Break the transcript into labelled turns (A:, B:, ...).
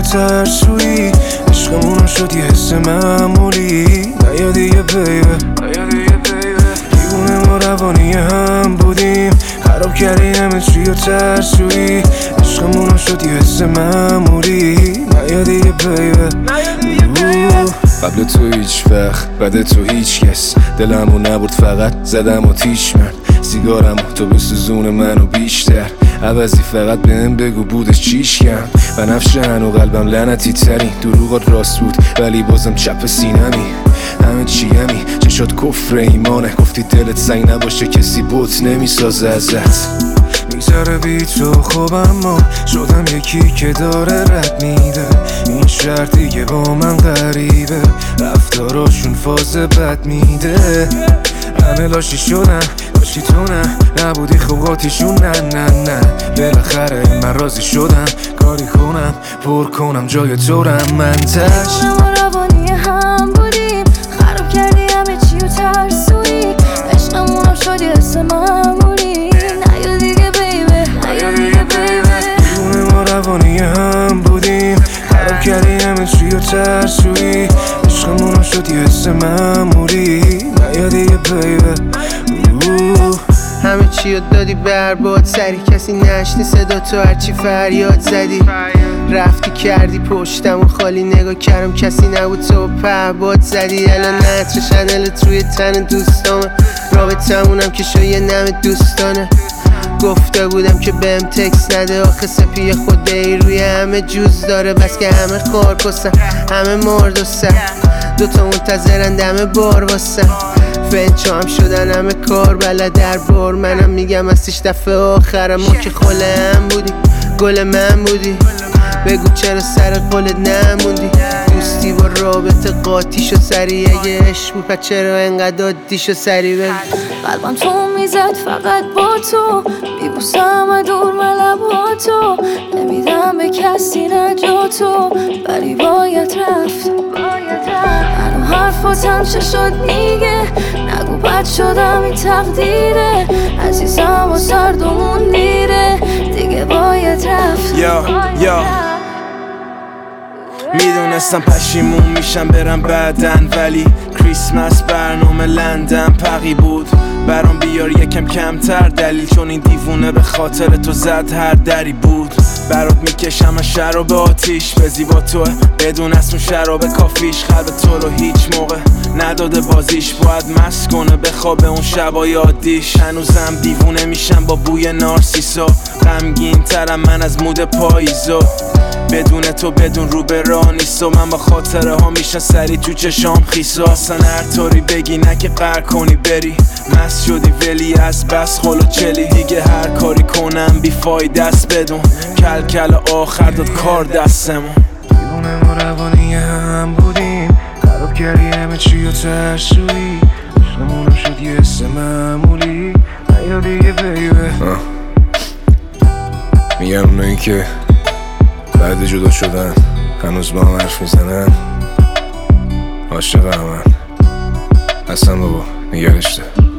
A: ترسویی، عشقمونو شد یه حس معمولی. نیا دیگه بیبه، دیوونه ما روانی هم بودیم، خراب کردی همه چی و ترسویی، عشقمونو شد یه حس معمولی. نیا دیگه بیبه، قبل تو هیچ وقت بعد تو هیچ کس، دلمو نبرد فقط زدم و تیش من، سیگارمو تو بسوزون منو بیشتر، عوضی فقط بهم بگو بودش چیش کم. بنفشه هنو قلبم لعنتی ترین، دروغات راست بود ولی بازم چپ سینمی، همه چیمی چشات کفر ایمانه، گفتی دلت سنگ نباشه کسی بوت نمیسازه ازت. میگذره بی تو خوب اما شدم یکی که داره رد میده، این شهر دیگه با من غریبه، رفتاراشون فاز بد میده، همه لاشی شدن لاشی تو نبودی خوباتیشون نه بالاخره من راضی شدم، کاری کنم پر کنم جای تو رم منتش.
B: ما روانی هم بودیم، خراب کردی همه چی و ترسویی، عشقمونم شد یه حس معمولی. نیا دیگه بیبه،
A: دیوونه ما روانی هم بودیم، خراب کردی همه چی و ترسویی، عشقمونم شد یه حس معمولی. نیا دیگه بیبه،
C: همه چی رو دادی برباد، سری کسی نشنی صدا تو هرچی فریاد زدی، رفتی کردی پشتم و خالی نگاه کردم کسی نبود تو پهباد زدی. الان نتر شنلت روی تن دوستامه، رابطمونم که شو یه نم دوستانه، گفته بودم که بهم تکس نده، آخه سپی خوده ای روی همه جوز داره، بس که همه خار کسن همه مرد و سر، دوتا منتظرن دم بار واسن، فنچو هم شدن همه کار بلد در بار، منم میگم هستیش دفعه آخرم، ما که خله هم بودی گل من بودی، بگو چرا سر قولت نموندی، دوستی با رابطه قاطی شو سری، اگه عشق بود پس چرا انقدر عادی شو سری بگو.
B: قلبم تو میزد فقط با تو، میبوسم دور لباتو، نمیدم به کسی نجاتو، ولی باید رفت. هنو حرفاتم چه شد میگه، نگو بد شدم این تقدیره، عزیزم و سردمون دیره، دیگه باید رفت.
A: میدونستم پشیمون میشم برم بعدن، ولی کریسمس برنامه لندن پقی بود، برام بیار یکم کمتر دلیل، چون این دیوونه به خاطر تو زد هر دری بود. برات میکشم از شراب آتیش، به زیبا توه بدون اسم شراب کافیش، قلب تو رو هیچ موقع نداده بازیش، باید مست کنه بخوابه اون شبای عادیش. هنوزم دیوونه میشم با بوی نارسیسا، غمگین ترم من از مود پاییزا، بدون تو بدون رو به راه نیست، و من با خاطره ها میشن سری تو چشام خیسا، اصلا هر طوری بگی نه که قهر کنی بری، مست شدی ولی از بس خلو چلی، دیگه هر کاری کنم بی فایده است بدون، کل آخر داد کار دستمون. دیوونه ما روانی هم بودیم، خراب کردی همه چی و ترسویی، عشقمونم شد یه حس معمولی. نیا دیگه بیبه، میگن اونایی که بعد جدا شدن هنوز با هم حرف میزنن عاشق همن، اصلا بابا نگرشته.